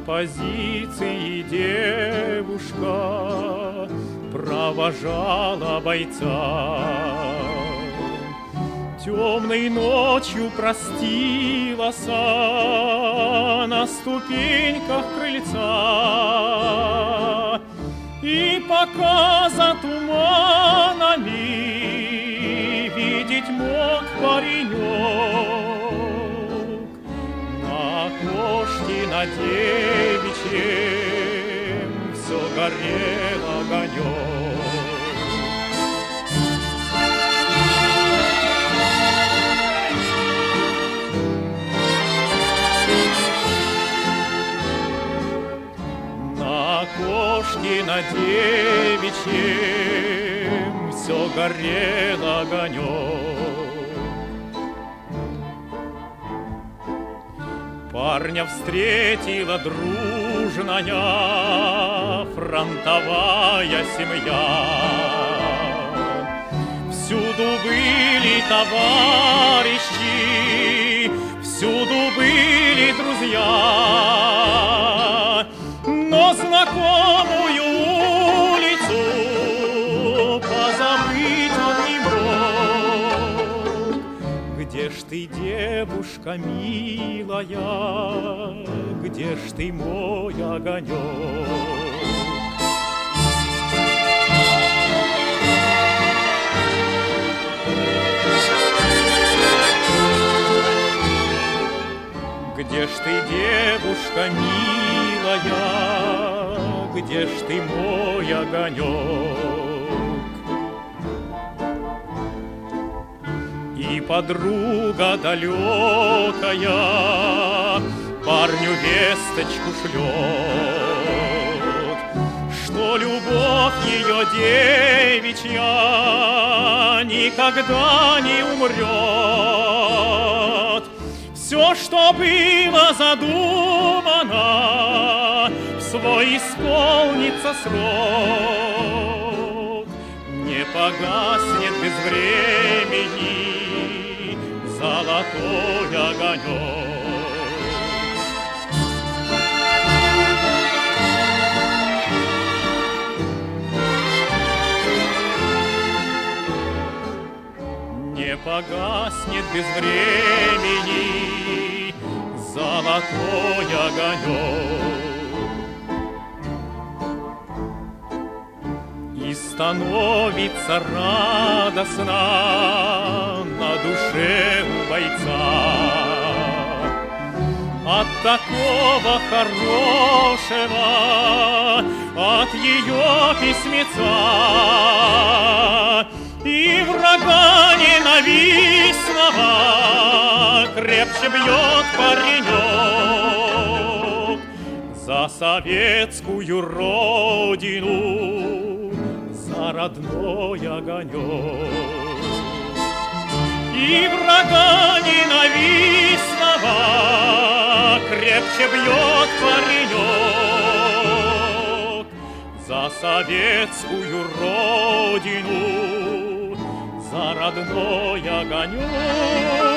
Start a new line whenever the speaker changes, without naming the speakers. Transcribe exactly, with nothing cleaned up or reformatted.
позиции девушка провожала бойца. Темной ночью простилась на ступеньках крыльца, и пока за туманами видеть мог паренек, на окошке на девичьем все горел огонек. На окошке на девичьем все горел огонек. Парня встретила дружная фронтовая семья. Всюду были товарищи, всюду были друзья, но знакомую улицу позабыть он не мог. Где ж ты, девушка милая, где ж ты, мой огонек? Где ж ты, девушка милая, где ж ты, мой огонек? И подруга далекая парню весточку шлет, что любовь ее девичья никогда не умрет. Все, что было задумано, в свой исполнится срок. Не погаснет без времени золотой огонек. Не погаснет без времени золотой огонек. И становится радостно на душе у бойца от такого хорошего, от ее письмеца. И врага ненавистного крепче бьет паренек за советскую родину, за родной огонек. И врага ненавистного крепче бьет паренек за советскую родину, за родной огонек.